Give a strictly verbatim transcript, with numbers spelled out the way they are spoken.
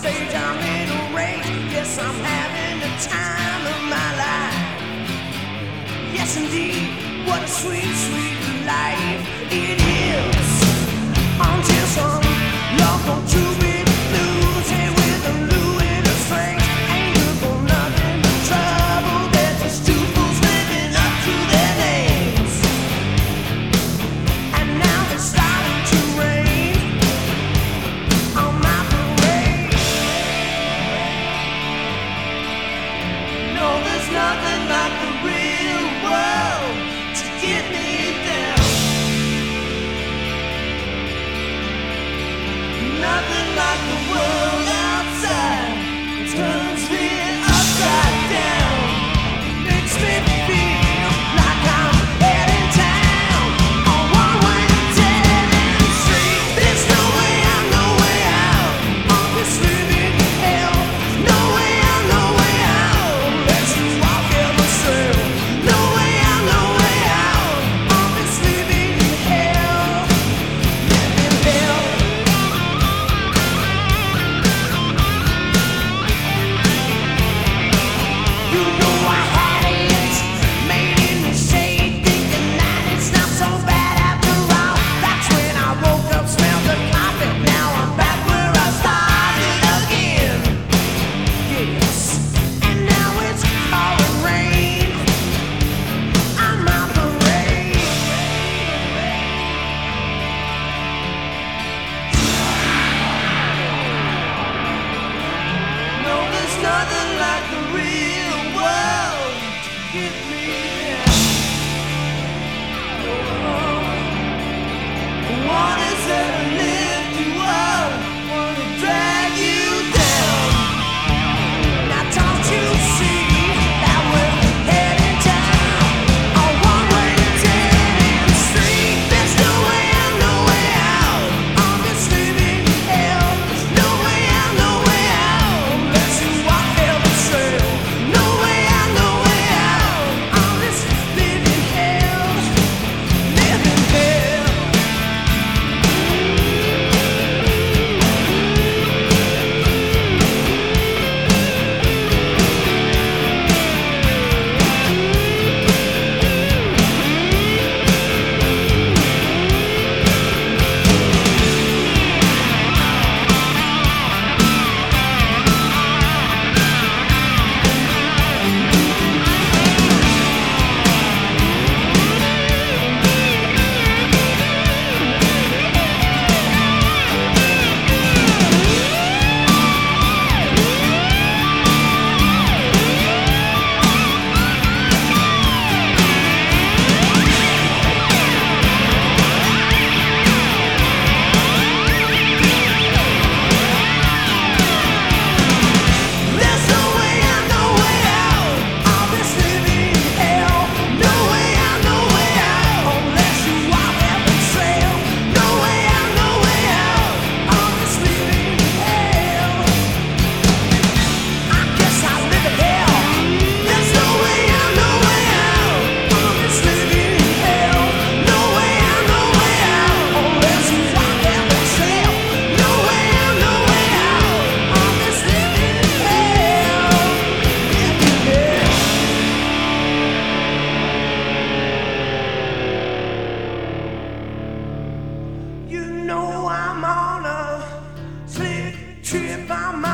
stage, I'm in a race. Yes, I'm having the time of my life. Yes, indeed, what a sweet, sweet life it is. Until some local two-bit blues, hey, with a blue in a strength. Ain't good for nothing but trouble. They're just two fools living up to their names. And now it's starting to rain on my parade. No, there's nothing like the real world to get me down. Nothing like the world outside. It turns me upside down. Makes me feel like I'm heading town on one-way dead-end street. There's no way out, no way out of this living hell. No way out, no way out unless you walk ever trail. No way out, no way out of this living hell. Living hell. You know I had it, made in the shade, thinking that it's not so bad after all. That's when I woke up, smelled the carpet. Now I'm back where I started again. Yes, and now it's pouring rain on my parade. No, there's nothing like the real world to get me down. What is there to lift you up, wanna drag you down? Now don't you see that we're heading down a one-way dead-end street? There's no way out, no way out of this living hell. No way out, no way out unless you walk every trail. No way out, no way out of this living hell. Living hell. There's no way out, no way out of this living hell. No way out, no way out unless you walk every trail. No way out, no way out of this living hell. I guess I'll live in hell. There's no way out, no way out of this living hell. No way out, no way out unless you walk every trail. No way out, no way out of this living hell. Living hell. You know I'm on a slick trip. I'm